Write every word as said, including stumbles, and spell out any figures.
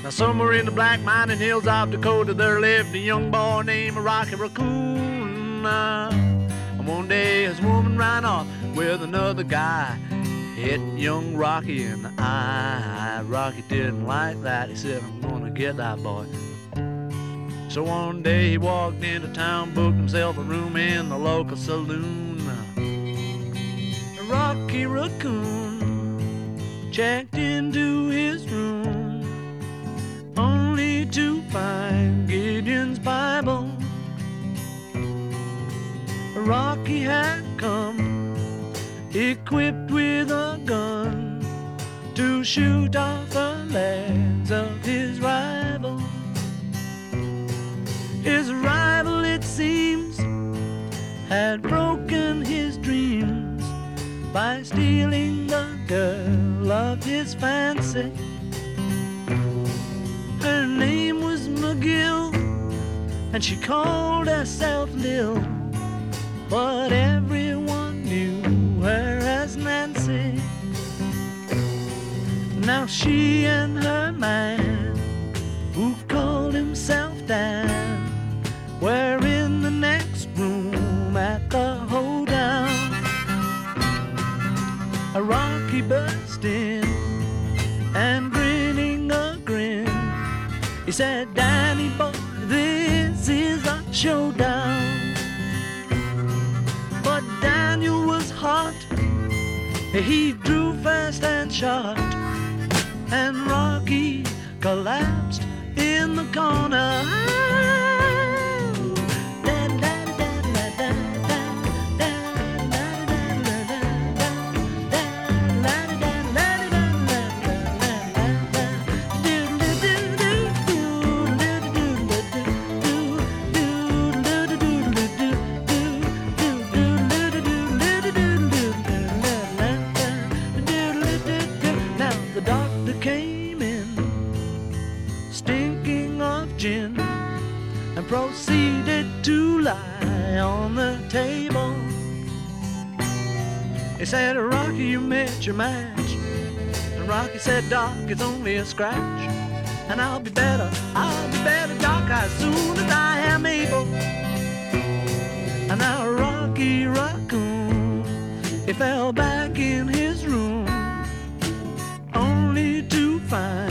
Now somewhere in the black mining hills of Dakota there lived a young boy named Rocky Raccoon. Uh, and one day his woman ran off with another guy, hit young Rocky in the eye. Rocky didn't like that. He said, I'm gonna get that boy. So one day he walked into town, booked himself a room in the local saloon. Rocky Raccoon checked into his room, only to find Gideon's Bible. Rocky had come equipped with a gun to shoot off the legs of his rival. His rival, it seems, had broken his dreams by stealing the girl of his fancy. Her name was McGill, and she called herself Lil, but everyone knew her as Nancy. Now she and her man, who called himself Dan, were in the next room at the hoedown. A Rocky burst in, and grinning a grin, he said, Danny boy, this is a showdown. But Daniel was hot, he drew fast and shot, and Rocky collapsed in the corner. And proceeded to lie on the table. He said, Rocky, you met your match. And Rocky said, Doc, it's only a scratch. And I'll be better, I'll be better, Doc, as soon as I am able. And now Rocky Raccoon, he fell back in his room, only to find